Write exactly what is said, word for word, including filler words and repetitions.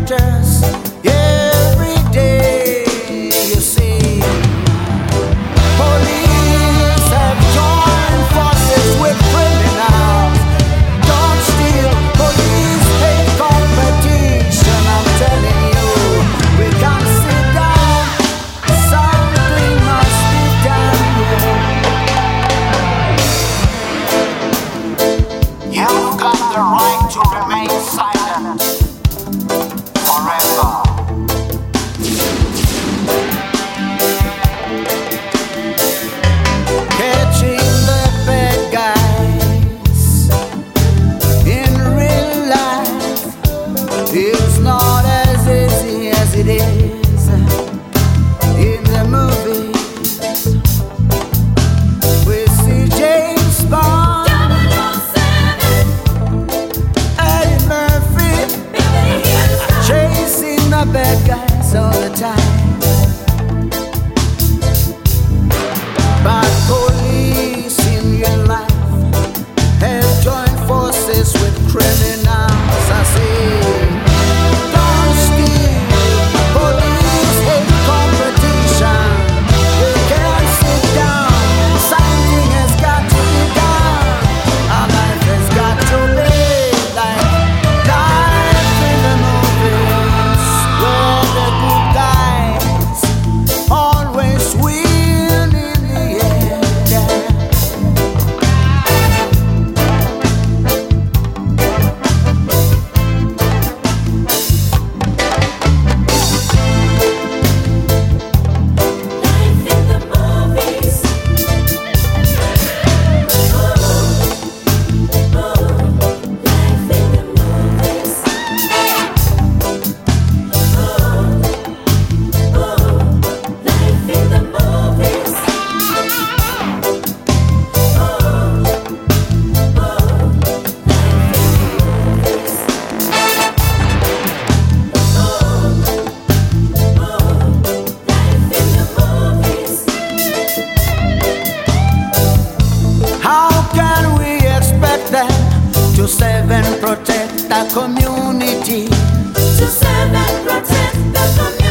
matters every day. You see, police have joined forces with criminals. Don't steal, police hate competition. I'm telling you, we can't sit down. Something must be done. You've got the right to remain silent forever. Catching the bad guys in real life is not as easy as it is in the movies. We see James Bond, Eddie Murphy, chasing the bad guys all the time. But police in real life have joined forces with criminals. I say, don't steal, police hate competition. You can't sit down, something has got to be done. Our life has got to be like life in the movies, where the good guys always win in the end. How can we expect them to save and protect the community? To serve and protect the community.